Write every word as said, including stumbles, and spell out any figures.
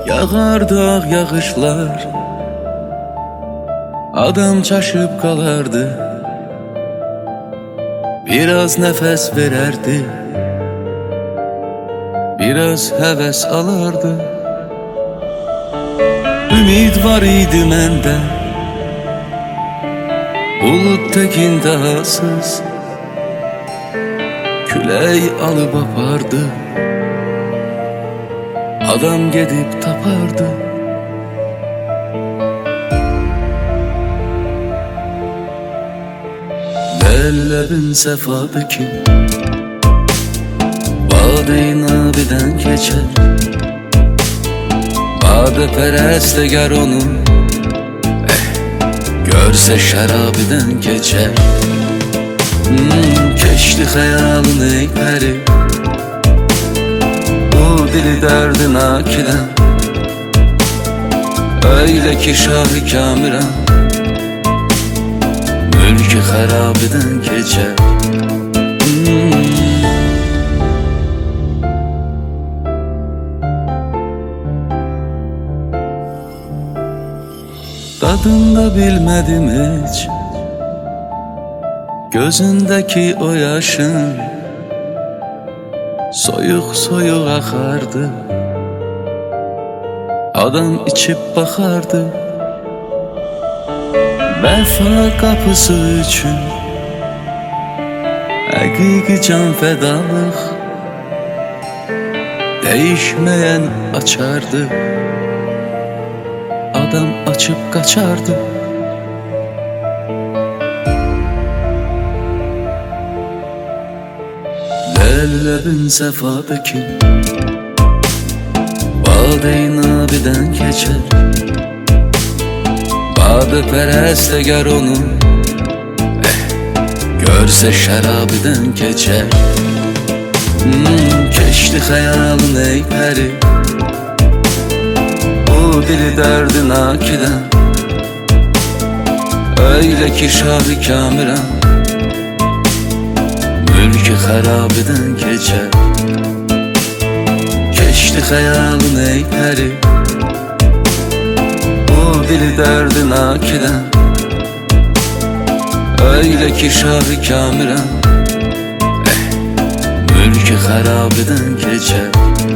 Yağardı ağ yağışlar, adam çaşıp qalardı. Biraz nəfəs verərdi, biraz həvəs alardı. Ümid var idi məndə, bulud tək intihasız, külək alıb apardı, adam gedib tapardı. Ləl-ləbin səfadı ki, Badə-i nabidən keçər. Badə pərəst əgər onu eh, görsə şərabidən keçər. hmm, Keçdi xəyalın ey pəri, bu dili dərdi nakidən. Öylə ki şah-ı kamiran, mülk-i xərabidən keçər. hmm. Dadında bilmədim heç, gözündəki o yaşın soyuq-soyuq axardı. Adam içib baxardı, vəfa qapısı üçün həqiqi can fədalıq dəyişməyən açardı. Adam açıb qaçardı. Ləl-ləbin səfadı ki, Badə-i nabidən keçər. Badə pərəst əgər onu eh, görsə şərabidən keçər. hmm, Keçdi xəyalın ey pəri, bu dili dərdi nakidən. Öylə ki şah-ı kamiran, mülk-i xərabidən keçər. Keçdi xəyalın ey pəri, bu dili dərdi nakidən. Öylə ki şah-ı kamiran, eh, mülk-i xərabidən keçər.